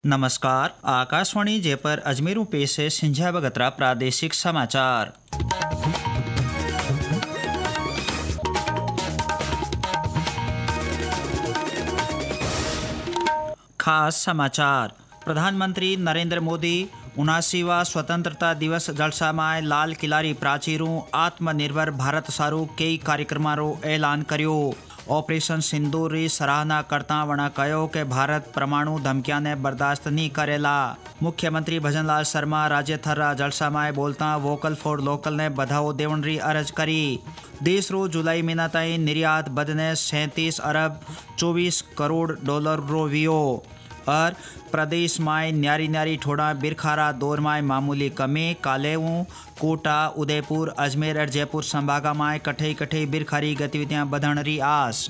नमस्कार। आकाशवाणी जयपुर अजमेरों पेश है सिंझा बगतरा प्रादेशिक समाचार। खास समाचार। प्रधानमंत्री नरेंद्र मोदी 79वां स्वतंत्रता दिवस जलसा में लाल किलारी प्राचीरों आत्मनिर्भर भारत सारू कई कार्यक्रमों ऐलान कर्यो। ऑपरेशन सिंदूर री सराहना करता वणा कहो कि भारत परमाणु धमकियां ने बर्दाश्त नहीं करेला। मुख्यमंत्री भजनलाल शर्मा राज्य थर्रा जलसा में बोलता वोकल फॉर लोकल ने बधाओ देवण री अर्ज करी। देश रो जुलाई महीना ताईं निर्यात बदने 37 अरब 24 करोड़ डॉलर रो वियो। और प्रदेश में न्यारी न्यारी ठोड़ा बिरखारा दौर में मामूली कमी। कालेवू कोटा उदयपुर अजमेर और जयपुर संभागा में कठे कठे बिरखारी गतिविधियां बढ़न री आस।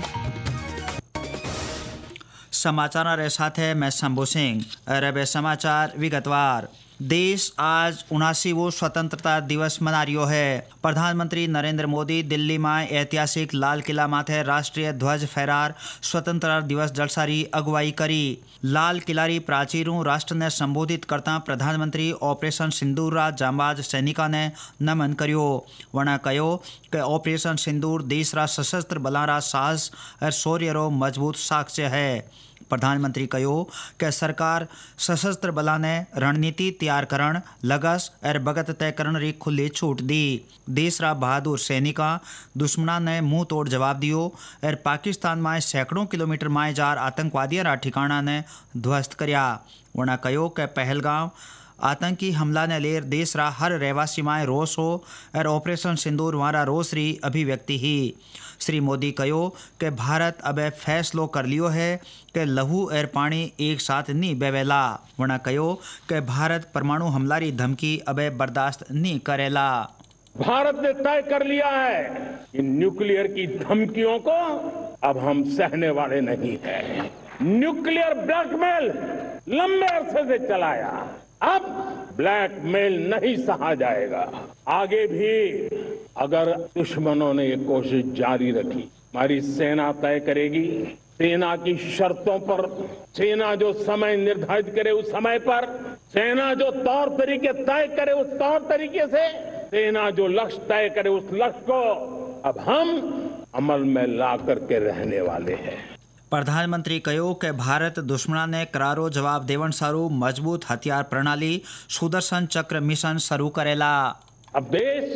समाचार रे साथ है मैं शंभू सिंह। अरब समाचार विगतवार। देश आज 79वां स्वतंत्रता दिवस मना रियो है। प्रधानमंत्री नरेंद्र मोदी दिल्ली में ऐतिहासिक लाल किला माथे राष्ट्रीय ध्वज फहरार स्वतंत्रता दिवस जलसारी अगुवाई करी। लाल किलारी प्राचीरों राष्ट्र ने संबोधित करता प्रधानमंत्री ऑपरेशन सिंदूर रा जांबाज सैनिका ने नमन करियो। वणा कहो कि ऑपरेशन सिंदूर देश रा सशस्त्र बलां रा साहस और शौर्य रो मजबूत साक्ष्य है। प्रधानमंत्री कहो कि सरकार सशस्त्र बलों ने रणनीति तैयार करण लगस और बगत तय करन री खुली छूट दी। देश रा बहादुर सैनिका दुश्मना ने मुंह तोड़ जवाब दियो और पाकिस्तान में सैकड़ों किलोमीटर माए जार आतंकवादियों रा ठिकाना ने ध्वस्त कर्या। वणा कहो कि पहलगांव आतंकी हमला ने लेर देश रा हर रहवासी में रोष हो और ऑपरेशन सिंदूर वारा रोष री अभिव्यक्ति ही। श्री मोदी कहो कि भारत अब फैसलो कर लियो है कि लहू और पानी एक साथ नहीं बेवेला। वणा कहो कि भारत परमाणु हमला री धमकी अब बर्दाश्त नहीं करेला। भारत ने तय कर लिया है कि न्यूक्लियर की धमकियों को अब हम सहने वाले नहीं हैं। न्यूक्लियर ब्लैकमेल लंबे अरसे से चलाया, अब ब्लैकमेल नहीं सहा जाएगा। आगे भी अगर दुश्मनों ने ये कोशिश जारी रखी, हमारी सेना तय करेगी। सेना की शर्तों पर, सेना जो समय निर्धारित करे उस समय पर, सेना जो तौर तरीके तय करे उस तौर तरीके से, सेना जो लक्ष्य तय करे उस लक्ष्य को अब हम अमल में ला करके रहने वाले हैं। प्रधानमंत्री कहो कि भारत दुश्मना ने करारो जवाब देवन सारू मजबूत हथियार प्रणाली सुदर्शन चक्र मिशन शुरू करेला। अब देश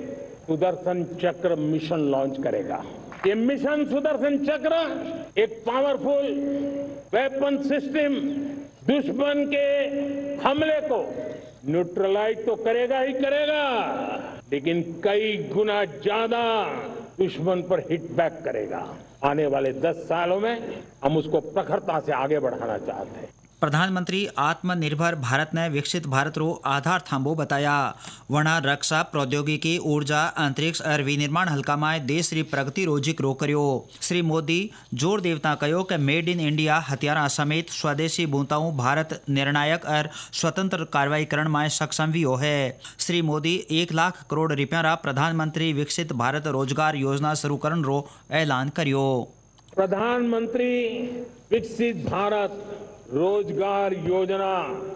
सुदर्शन चक्र मिशन लॉन्च करेगा। ये मिशन सुदर्शन चक्र एक पावरफुल वेपन सिस्टम दुश्मन के हमले को न्यूट्रलाइज तो करेगा ही करेगा, लेकिन कई गुना ज्यादा दुश्मन पर हिट बैक करेगा। आने वाले 10 सालों में हम उसको प्रखरता से आगे बढ़ाना चाहते हैं। प्रधानमंत्री आत्मनिर्भर भारत ने विकसित भारत रो आधार थांबो बताया। वणा रक्षा प्रौद्योगिकी ऊर्जा अंतरिक्ष और विनिर्माण हल्का में देश री प्रगति रोजिक रो कर्यो। श्री मोदी जोर देवता कहो कि मेड इन इंडिया हथियारा समेत स्वदेशी बूताओं भारत निर्णायक और स्वतंत्र कार्रवाई करण में सक्षम भी हो है। श्री मोदी 1 लाख करोड़ रुपया रा प्रधानमंत्री विकसित भारत रोजगार योजना शुरू करण रो ऐलान कर्यो। प्रधानमंत्री विकसित भारत रोजगार योजना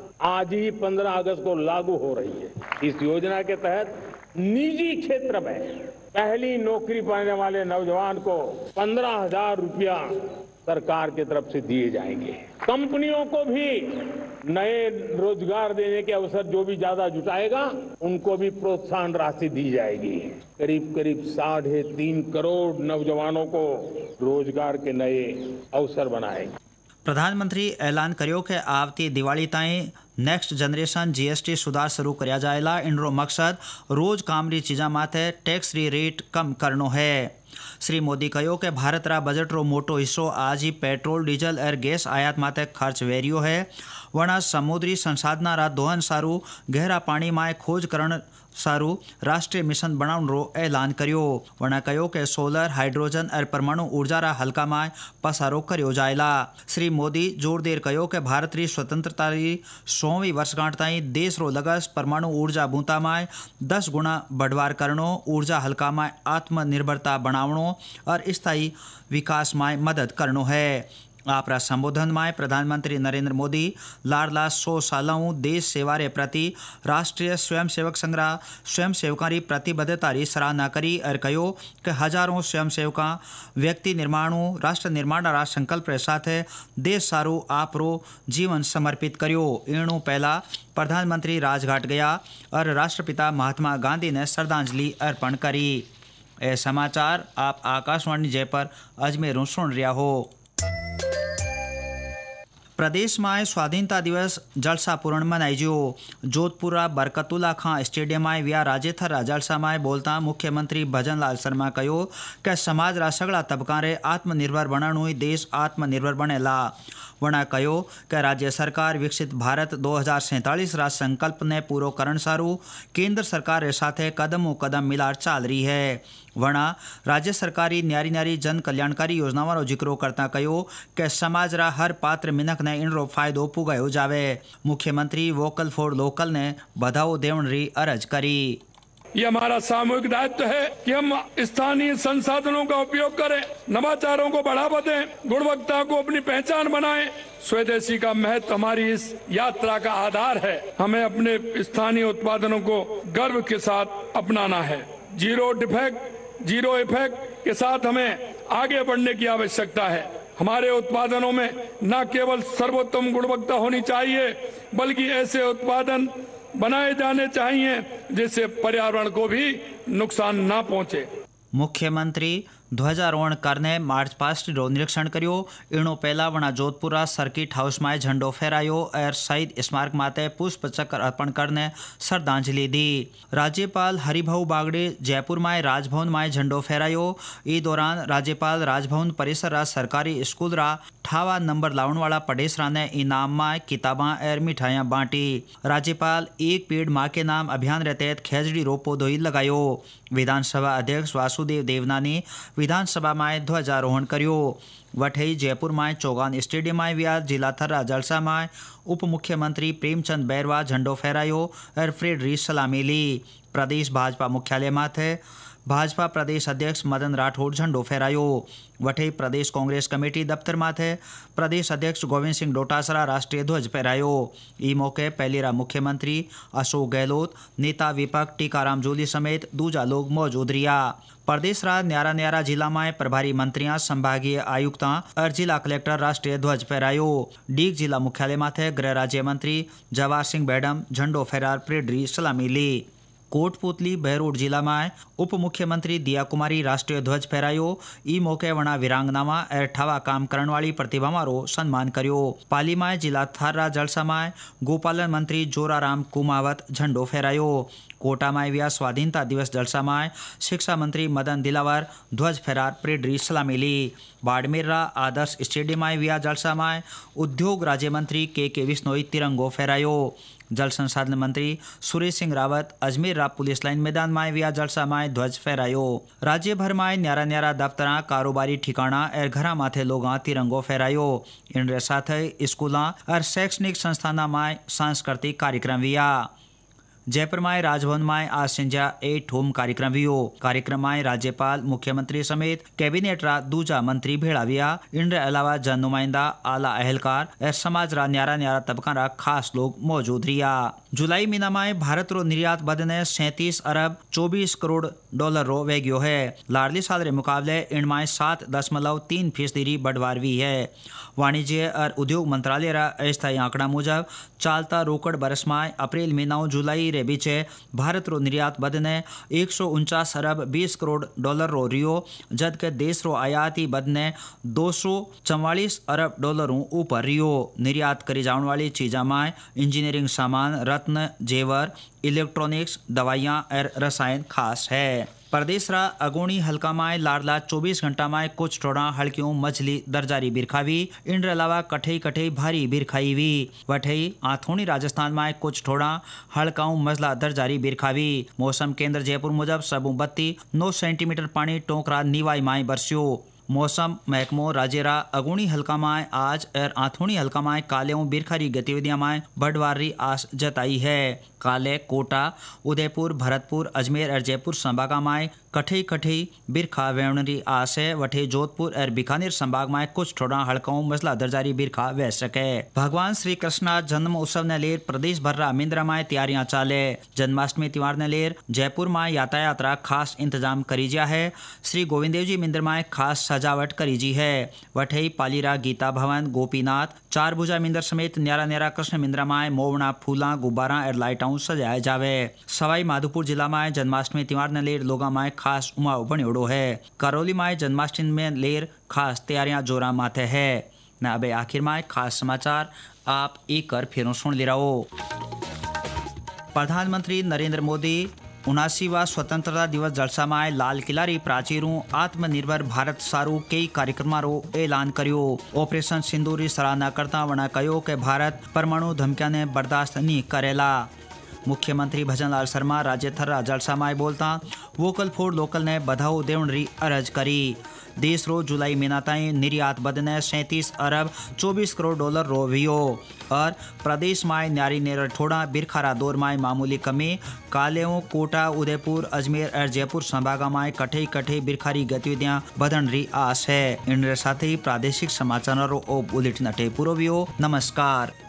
आज ही 15 अगस्त को लागू हो रही है। इस योजना के तहत निजी क्षेत्र में पहली नौकरी पाने वाले नौजवान को 15,000 रुपया सरकार की तरफ से दिए जाएंगे। कंपनियों को भी नए रोजगार देने के अवसर जो भी ज्यादा जुटाएगा उनको भी प्रोत्साहन राशि दी जाएगी। करीब करीब 3.5 करोड़ नौजवानों को रोजगार के नए अवसर बनाएंगे। प्रधानमंत्री ऐलान करियो कि आवती दिवाली ताईं नेक्स्ट जनरेशन जीएसटी सुधार शुरू करया जाएला। इनरो मकसद रोज काम री चीजा माथे टैक्स री रेट कम करनो है। श्री मोदी कहो कि भारत रा बजट रो मोटो हिस्सो आज ही पेट्रोल डीजल और गैस आयात माथे खर्च वेरियो है। वणा समुद्री संसाधना रा दोहन सारू गहरा पानी में खोज करण सारू राष्ट्रीय मिशन बनाउन रो ऐलान करियो। वणा कहो कि सोलर हाइड्रोजन और परमाणु ऊर्जा रा हल्का में पसारो करियो जाएला। श्री मोदी जोर देर कहो कि भारत री स्वतंत्रता री 100वीं वर्षगांठ ताईं देश रो लगस परमाणु ऊर्जा बूता में 10 गुना बढ़वार करनो, ऊर्जा हल्का में आत्मनिर्भरता बनावणो और स्थायी विकास में मदद करनो है। आपरा संबोधन में प्रधानमंत्री नरेंद्र मोदी लाडला 100 सालों देश सेवा रे प्रति राष्ट्रीय स्वयंसेवक संग्रह स्वयंसेवकों की प्रतिबद्धता की सराहना करी और कहो कि हजारों स्वयंसेवकों व्यक्ति निर्माणों राष्ट्र निर्माण रा संकल्प के साथ देश सारू आपरो जीवन समर्पित करियो। एणु पहला प्रधानमंत्री राजघाट गया और राष्ट्रपिता महात्मा गांधी ने श्रद्धांजलि अर्पण करी। ए समाचार आप आकाशवाणी जयपुर अजमेर सुन रहा हो। प्रदेश में स्वाधीनता दिवस जलसापूर्ण मनाईजो। जोधपुर बरकतुल्ला खां स्टेडियम में व्या राज्यथर जलसा में बोलता मुख्यमंत्री भजन लाल शर्मा कहो कि समाज रा सगड़ा तबका रे आत्मनिर्भर बनाणु देश आत्मनिर्भर बनेला। वणा कहो कि राज्य सरकार विकसित भारत 2047 रा संकल्प ने पूरो करण सारू केंद्र सरकार के साथ कदमों कदम मिलार चाल रही है। वणा राज्य सरकारी न्यारी न्यारी जन कल्याणकारी योजनाओं जिक्रो करता कहो कि समाज रा हर पात्र मिनक ने इनरो फायदो पुगायो जावे। मुख्यमंत्री वोकल फॉर लोकल ने बधाओ देवण री अरज करी। ये हमारा सामूहिक दायित्व है कि हम स्थानीय संसाधनों का उपयोग करें, नवाचारों को बढ़ावा दें, गुणवत्ता को अपनी पहचान बनाएं। स्वदेशी का महत्व हमारी इस यात्रा का आधार है। हमें अपने स्थानीय उत्पादनों को गर्व के साथ अपनाना है। जीरो डिफेक्ट, जीरो इफेक्ट के साथ हमें आगे बढ़ने की आवश्यकता है। हमारे उत्पादनों में न केवल सर्वोत्तम गुणवत्ता होनी चाहिए बल्कि ऐसे उत्पादन बनाए जाने चाहिए जिससे पर्यावरण को भी नुकसान न पहुंचे। मुख्यमंत्री ध्वजारोहण करने मार्च पास्ट रो निरीक्षण करियो। इणो पहला वणा जोधपुरा सर्किट हाउस में झंडो फहरायो और शहीद स्मारक माते पुष्प चक्र अर्पण करने श्रद्धांजलि दी। राज्यपाल हरिभाऊ बागड़े जयपुर में राजभवन में झंडो फहरायो। इस दौरान राज्यपाल राजभवन परिसर रा सरकारी स्कूल रा 58 नंबर लावन वाला पढ़ेसरा ने इनाम में किताबा और मिठाइयाँ बांटी। राज्यपाल एक पेड़ माँ के नाम अभियान के तहत खेजड़ी रो पौधो लगायो। विधानसभा अध्यक्ष वासुदेव देवनानी विधानसभा में ध्वजारोहण करियो। वठई जयपुर में चौगान स्टेडियम में व्या जिला थर्रा जलसा में उप मुख्यमंत्री प्रेमचंद बैरवा झंडो फहरायो और परेड री सलामी ली। प्रदेश भाजपा मुख्यालय माथे भाजपा प्रदेश अध्यक्ष मदन राठौड़ झंडो फहरायो। वठई प्रदेश कांग्रेस कमेटी दफ्तर माथे प्रदेश अध्यक्ष गोविंद सिंह डोटासरा राष्ट्रीय ध्वज फहरायो। ई मौके पहलीरा मुख्यमंत्री अशोक गहलोत, नेता विपक्ष टीकाराम जूली समेत दूजा लोग मौजूद रिया। प्रदेश रा न्यारा न्यारा जिला में प्रभारी मंत्रियां, संभागीय आयुक्तां और जिला कलेक्टर राष्ट्रीय ध्वज फहरायो। डीग जिला मुख्यालय माथे गृह राज्य मंत्री जवाहर सिंह बैडम झंडो फहरार परेड री सलामी ली। कोटपुतली बहरोड जिला में उप मुख्यमंत्री दिया कुमारी राष्ट्रीय ध्वज फहरायो। ई मौके वणा वीरांगनामा और ठवा काम करने वाली प्रतिभा रो सम्मान करियो। पाली में जिला थारा जलसा में गोपालन मंत्री जोराराम कुमावत झंडो फहरायो। कोटा में व्या स्वाधीनता दिवस जलसा में शिक्षा मंत्री मदन दिलावर ध्वज फहरार परेड री सलामी ली। बाड़मेर आदर्श स्टेडियम में व्या जलसा में उद्योग राज्य मंत्री के विश्नोई तिरंगो फहरायो। जल संसाधन मंत्री सुरेश सिंह रावत अजमेर पुलिस लाइन मैदान में व्या जलसा में ध्वज फहरायो। राज्य भर में न्यारा न्यारा दफ्तरा, कारोबारी ठिकाना और घरा माथे लोगा तिरंगो फहरायो। इनके साथ स्कूलों और शैक्षणिक संस्थानों में सांस्कृतिक कार्यक्रम हुआ। जयपुर में राजभवन में आज संध्या 8 होम कार्यक्रम हुआ। कार्यक्रम में राज्यपाल, मुख्यमंत्री समेत कैबिनेट रा दूजा मंत्री भेड़ा हुआ। इनके अलावा जन नुमाइंदा, आला अहलकार और समाज रा न्यारा न्यारा तबका रा खास लोग मौजूद रिया। जुलाई महीना में भारत रो निर्यात बढ़ने 37 अरब 24 करोड़ डॉलर रो वेग्यो है। लाडली साल रे मुकाबले इनमें 7.3% री बढ़वार हुई है। वाणिज्य और उद्योग मंत्रालय रा अस्थायी आंकड़ा मुजब चालता रोकड़ बरस में अप्रैल महीना जुलाई रे बीच भारत रो निर्यात बढ़ने 149 अरब 20 करोड़ डॉलर रो रियो, जबकि देश रो आयाती बढ़ने 244 अरब डॉलर ऊपर रियो। निर्यात करी जाने वाली चीज़ों में इंजीनियरिंग सामान, रत्न, जेवर, इलेक्ट्रॉनिक्स, दवाइयाँ और रसायन खास है। प्रदेश रा अगोणी हल्का में लाडला 24 घंटा में कुछ थोड़ा हल्कियों मछली दरजारी बिरखावी। इनके अलावा कठई कठई भारी बिरखाई हुई। वठई आथोनी राजस्थान में कुछ थोड़ा हल्काऊ मजला दरजारी बिरखावी। मौसम केंद्र जयपुर मुजब सबू 9 सेंटीमीटर पानी टोंकरा नीवाई माई बरस्यो। मौसम महकमो राज्यरा अगुणी हल्का में आज और आथोनी हल्का में कालेओं बिरखारी गतिविधियां में बढ़वारी आस जताई है। काले कोटा, उदयपुर, भरतपुर, अजमेर और जयपुर संभागा में कठे कठे बिरखा वेवणरी आस है वठे जोधपुर और बीकानेर संभाग में कुछ थोड़ा हड़काऊ मसला दर्जारी बिरखा वह सके। भगवान श्री कृष्ण जन्म उत्सव ने लेर प्रदेश भर मिंद्रा में तैयारियां चाले। जन्माष्टमी त्योहार ने लेर जयपुर में यातायात रा खास इंतजाम करी जा है। श्री गोविंद देव जी मंदिर में खास सजावट करी जी है। वठे पालीरा गीता भवन गोपीनाथ चार भुजा मंदिर समेत न्यारा न्यारा कृष्ण मंदिर में मोवना फूला गुब्बारा और लाइटाऊं सजाया जावे। सवाई माधोपुर जिला में जन्माष्टमी त्योहार ने लेर लोगा में खास उमाव बन्योड़ो है। करौली में जन्माष्टमी में लेर खास तैयारियां जोरा माथे है। न अबे आखिर में खास समाचार आप एक कर फिर सुन ले रहो। प्रधानमंत्री नरेंद्र मोदी 79वां स्वतंत्रता दिवस जलसा में लाल किला री प्राचीरों आत्मनिर्भर भारत सारू कई कार्यक्रमों रो ऐलान करियो। ऑपरेशन सिंदूर री सराहना करता वना कहो कि भारत परमाणु धमकिया ने बर्दाश्त नहीं करेला। मुख्यमंत्री भजनलाल शर्मा राज्य थर्रा जलसा में बोलता वोकल फॉर लोकल ने बधाओ देवण री अरज करी। देश रो जुलाई महीना ताईं निर्यात बदने 37 अरब 24 करोड़ डॉलर रो वियो और प्रदेश में न्यारी नेर ठोड़ा बिरखारा दौर में मामूली कमी। कालेओं कोटा उदयपुर अजमेर और जयपुर संभाग में कठे कठे बिरखारी गतिविधियां बदन री आस है। इन साथ ही प्रादेशिक समाचारों बुलेटिन अटे पूरो वियो। नमस्कार।